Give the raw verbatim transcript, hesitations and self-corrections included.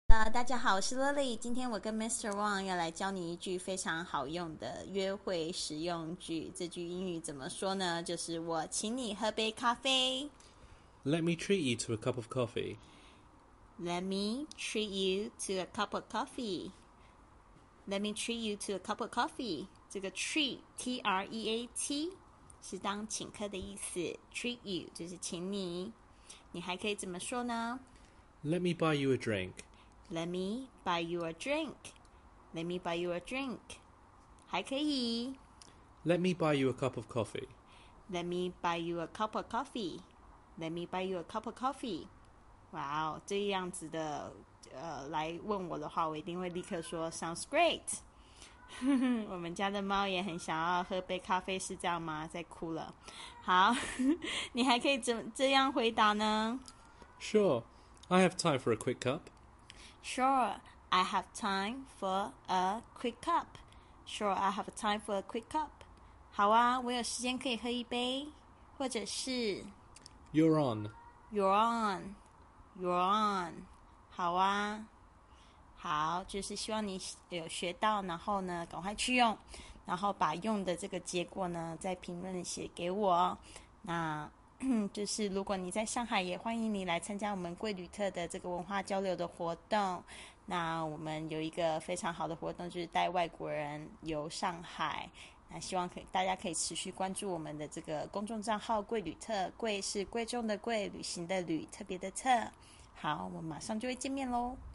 呃，大家好，我是 Lily。今天我跟 Mister Wang 要来教你一句非常好用的约会实用句。这句英语怎么说呢？就是我请你喝杯咖啡。 Let me treat you to a cup of coffee. Let me treat you to a cup of coffee. Let me treat you to a cup of coffee. 这个 treat T R E A T 是当请客的意思 ，treat you 就是请你。你还可以怎么说呢？ Let me buy you a drink. Let me buy you a drink. Let me buy you a drink. 还可以 Let me buy you a cup of coffee. Let me buy you a cup of coffee. Let me buy you a cup of coffee. 哇哦，这样子的呃来问我的话，我一定会立刻说 Sounds great. 我们家的猫也很想要喝杯咖啡，是这样吗？在哭了。好，你还可以怎这样回答呢？ Sure, I have time for a quick cup. Sure, I have time for a quick cup. Sure, I have time for a quick cup. 好啊，我有时间可以喝一杯，或者是 You're on. You're on, You're on. 好啊，好，就是希望你有学到，然后呢，赶快去用，然后把用的这个结果呢，在评论写给我。那就是如果你在上海，也欢迎你来参加我们贵旅特的这个文化交流的活动。那我们有一个非常好的活动，就是带外国人游上海。那希望可以大家可以持续关注我们的这个公众账号贵旅特，贵是贵重的贵，旅行的旅，特别的特。好，我们马上就会见面喽。